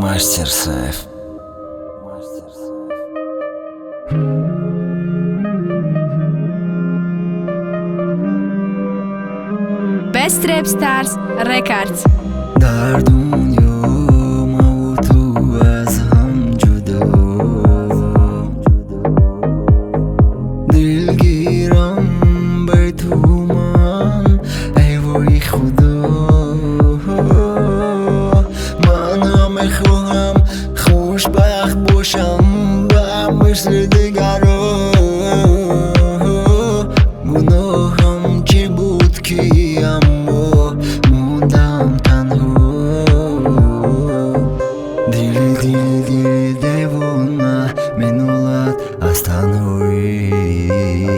Мастер Саев. Best Rap Stars Records. در دنیا ما و تو از هم جدا، دلگیرم بی تو من ای وای خدا. من همه خواهم خوشبخت باشم و مثل دیگران. گناهم چی بود که اما موندم تنها. دل دیوانه منولد از تنهایی،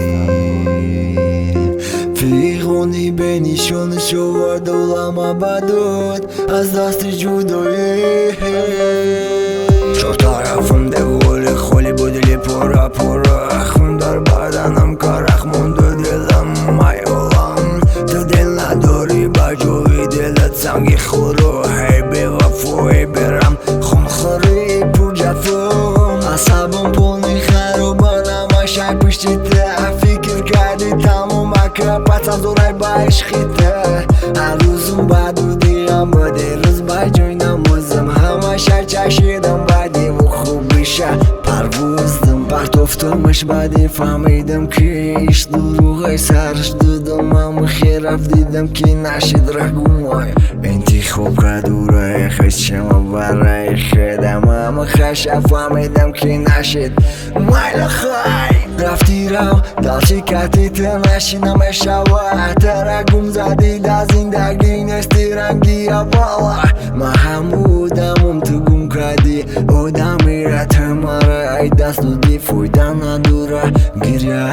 فیغانی به نشانش آورد عالم ابداد از دست جدایی. چهار طرفم دیوار خالی بود، دلی پره خون در بدنم کرخ مونده دلم میالم. تو دل نداری بجوی دلت سنگی خورو، هی بی وفایی برم خونخوری پر جفام. عصبم پونی خرابان همه شک پشتیته، فکر کردی تمام که پس از دورای با عشقیته. هر روزم بد و دیگم بده روز بجوی نمازم، همه شک چشیدم بدی و خوب بشه پروزدم. پرت افتامش بعدی فهمیدم که ایش دروغای سرش دادم. همه خیر رفت دیدم که نشد رگومای انتخاب کدورای خشم برای خیدم. همه خشه فهمیدم که نشد مایل خواهی رفتی رو دلچی کتی تنشینم شوه. ترگم زدید از زندگی نستی رنگی بالا. من همودم تو گم کردی آدم میرت مرا ای دست دودی فویدن ندوره گریه.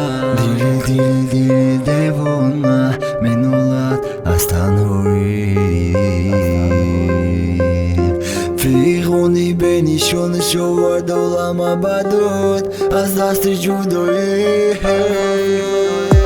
دل دیوانه منولد از تنهایی، فیغانی به نشانش آورد عالم ابداد از دست جدایی.